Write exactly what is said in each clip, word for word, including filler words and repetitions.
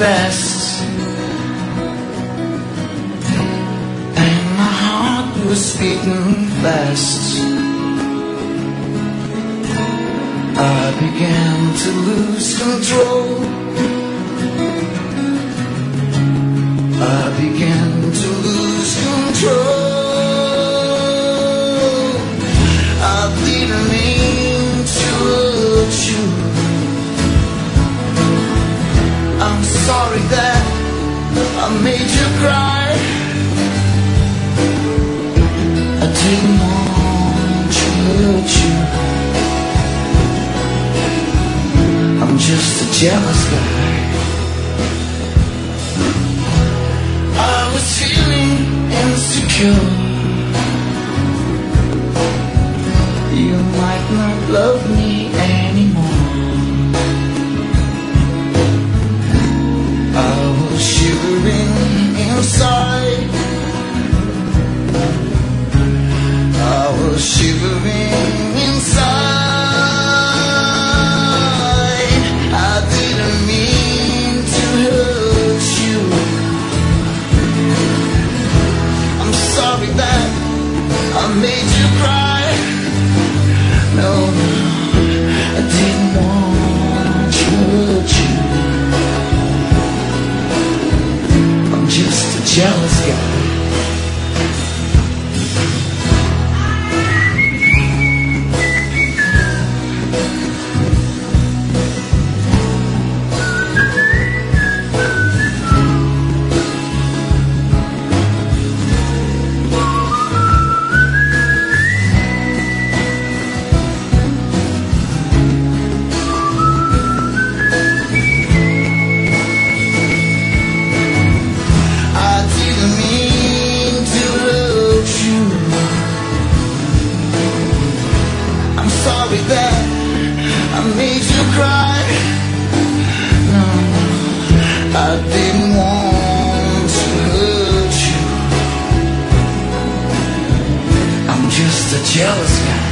best, and my heart was beating fast. I began to lose control. I began to lose control. I didn't mean to hurt you. I'm sorry that I made you cry. I didn't want to hurt you. I'm just a jealous guy. I was feeling insecure. You might not love me anymore. I was shivering inside. I was shivering inside. I didn't mean to hurt you. I'm sorry that I made you cry. No, no, I didn't want to hurt you. I'm just a jealous guy. Sorry that I made you cry. No, no, I didn't want to hurt you. I'm just a jealous guy.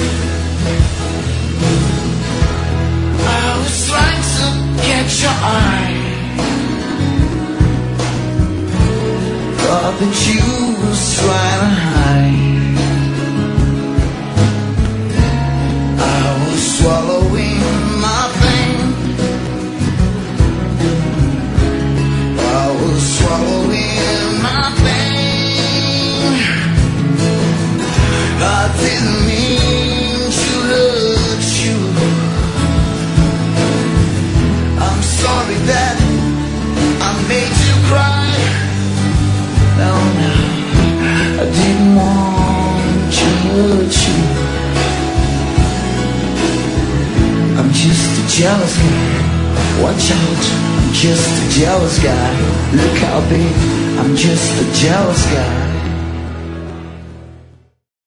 I was trying to catch your eye. Thought that you was trying to hide. Swallowing my pain. I was swallowing my pain. I didn't mean to hurt you. I'm sorry that I made you cry. No, no, I didn't want to hurt you. I'm just a jealous guy. Watch out, I'm just a jealous guy. Look out, babe, I'm just a jealous guy.